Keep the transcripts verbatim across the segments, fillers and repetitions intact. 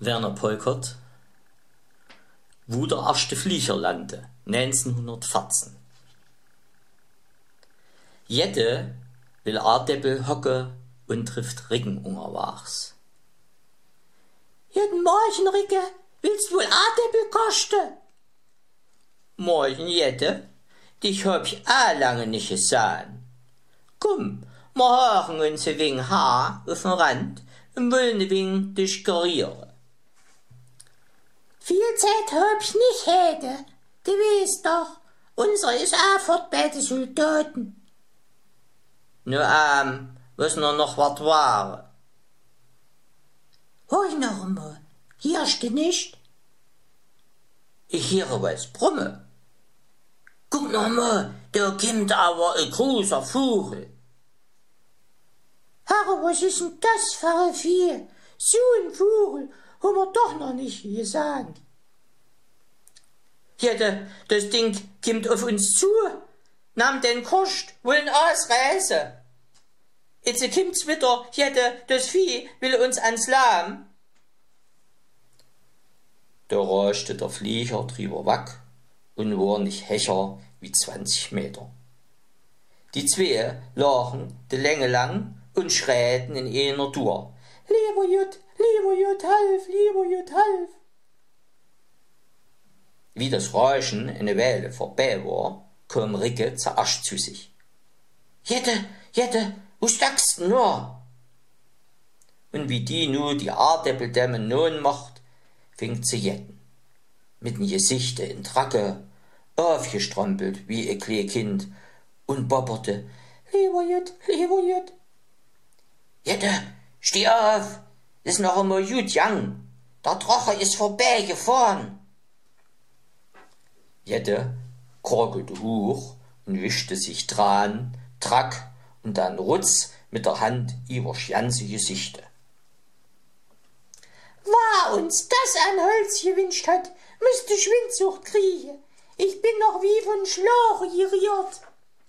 Werner Polkert, wo der erste Flieger landete, neunzehnhundertvierzehn. Jette will Aardeppel hocke und trifft Ricken ungerwachs. Jeden Morgen, Ricke, willst wohl Aardeppel kosten? Morgen, Jette, dich hab ich auch lange nicht gesehen. Komm, wir haken uns ein wenig Haar auf den Rand und wollen ein wenig dich gerieren. Viel Zeit hab ich nicht hätte, du weißt doch, unser ist auch fort bei den Soldaten. Nu, ähm, was nur noch wat war. Hör noch einmal, hörst du nicht? Ich höre was brumme. Guck noch mal, da kommt aber ein großer Vogel. Herr, was ist denn das für ein Vieh? So ein Vogel haben wir doch noch nicht gesehen. Ja, das Ding kommt auf uns zu, nahm den Kost, wollen ausreißen. Jetzt kommt's wieder, ja, das Vieh will uns ans Lamm. Da raschte der Flieger drüber weg und war nicht höher wie zwanzig Meter. Die zwei lagen die Länge lang und schräten in einer durch. Lieber Jut, lieber Jut, half, lieber Jut, half. Wie das Rauschen eine Weile vorbei war, kam Ricke zuerst zu sich. Jette, Jette, wo steckst du nur? Und wie die nu die Aardeppeldämme nun macht, fing zu jetten. Mit dem Gesichte in Tracke, aufgestrampelt wie ein kleines Kind und bobberte. Lieber Jut, lieber Jut. Jette, steh auf, ist noch einmal gut gang. Der Drache ist vorbeigefahren. Jette krokelte hoch und wischte sich dran, track und dann rutz mit der Hand übers ganze Gesichte. War uns das ein Holz gewünscht hat, müsste Schwindsucht kriegen. Ich bin noch wie von Schlauch geriert.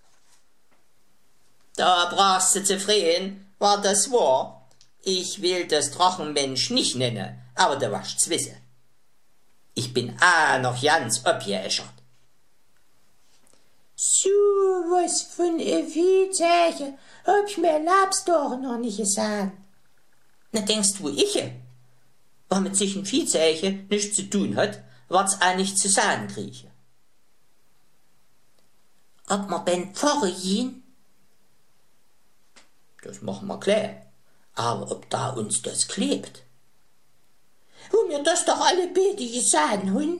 Da brachst du zufrieden, war das wahr. Ich will das Drachenmensch nicht nennen, aber du warst's wisse. Ich bin auch noch ganz abgeäschert. So was von ein Viehzeichen hab ich mir lebst doch noch nicht gesehen. Na denkst du, ich? Was mit sich ein Viehzeichen nichts zu tun hat, wird's auch nicht zu sagen kriege. Ob wir beim Pfarrer gehen? Das machen wir klar. Aber ob da uns das klebt? Wo mir das doch alle beide gesehen hun?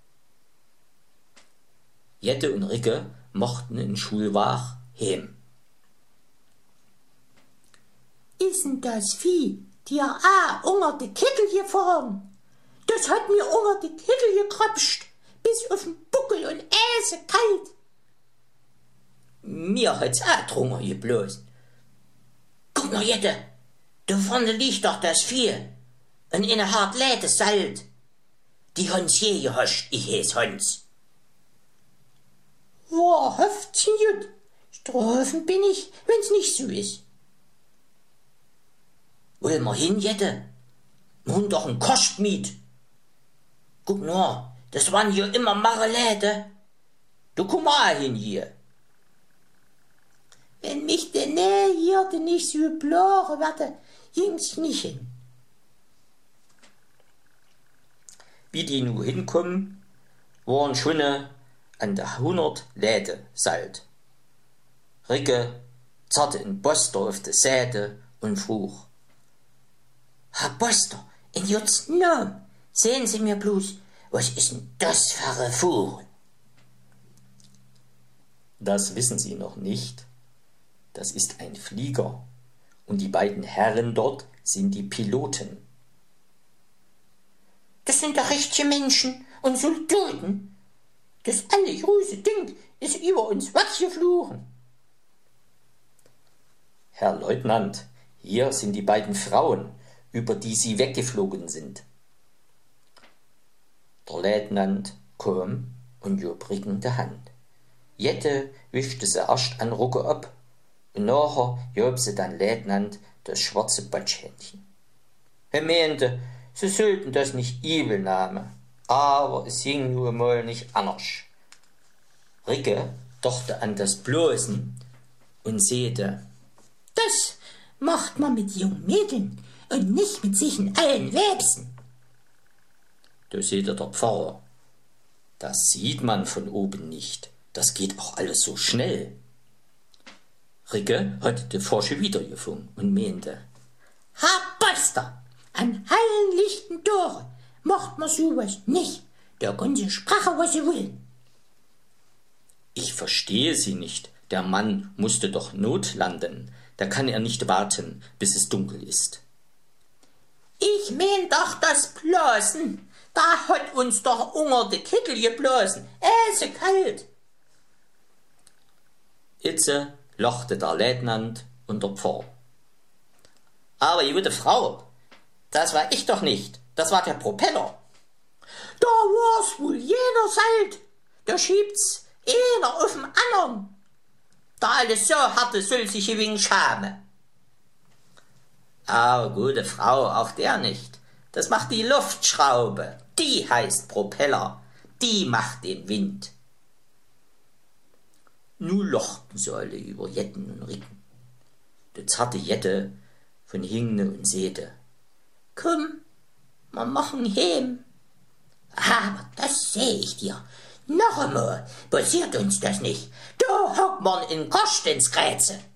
Jette und Ricke mochten in Schulwach heim. Ist denn das Vieh dir auch unter die Kittel gefahren? Das hat mir unter die Kittel gekrapscht, bis auf den Buckel und Äse kalt. Mir hat's auch drunter geblosen. Guck mal, Jette, da vorne liegt doch das Vieh. Und eine hart Läde Salt. Die Hans je gehascht, ich heiß Hans. Wahrhaft, Jut, strafen bin ich, wenn's nicht so ist. Wollen wir hin, Jette? Wir haben doch ein Kostmiet. Guck nur, das waren hier immer Marmelade. Du komm mal hin hier. Wenn mich der Nähe hier nicht so blare werde, ging's nicht hin. Wie die nu hinkommen, waren schon an der hundert Läde Salt. Ricke zerrte in Boster auf die Seite und frug. Herr Boster, in Juts Namen, sehen Sie mir bloß, was ist denn das für ein Vogel? Das wissen Sie noch nicht. Das ist ein Flieger. Und die beiden Herren dort sind die Piloten. Das sind doch richtige Menschen und Soldaten. Das alle große Ding ist über uns weggeflogen. Herr Leutnant, hier sind die beiden Frauen, über die Sie weggeflogen sind. Der Leutnant kam und job Ricken die Hand. Jette wischte sie erst an Rucke ab und nachher job sie dann Leutnant das schwarze Batschhändchen. Er meinte, sie sollten das nicht übel nehmen, aber es ging nur mal nicht anders. Ricke dachte an das Bloßen und säte: Das macht man mit jungen Mädeln und nicht mit sich in allen Wäbsen. Da säte der Pfarrer: Das sieht man von oben nicht, das geht auch alles so schnell. Ricke hatte die Forsche wiedergefunden und meinte: Herr Polster, an allen lichten Tore macht man sowas nicht. Da können sie sprachen, was sie wollen. Ich verstehe Sie nicht. Der Mann musste doch notlanden. Da kann er nicht warten, bis es dunkel ist. Ich mein doch das Blasen. Da hat uns doch Unger de Kittel geblasen. Äse kalt. Itze lachte der Leutnant und der Pfarrer. Aber die gute Frau, das war ich doch nicht. Das war der Propeller. Da war's wohl jener Salt. Da schiebt's einer auf den anderen. Da alles so hatte, soll sich ein wenig schämen. Aber gute Frau, auch der nicht. Das macht die Luftschraube. Die heißt Propeller. Die macht den Wind. Nu lochten sie alle über Jetten und Ricken. Die zarte Jette von Hingne und säte: Komm, wir machen heim. Aber das seh ich dir. Noch einmal passiert uns das nicht. Da hockt man in Karstensgrätze.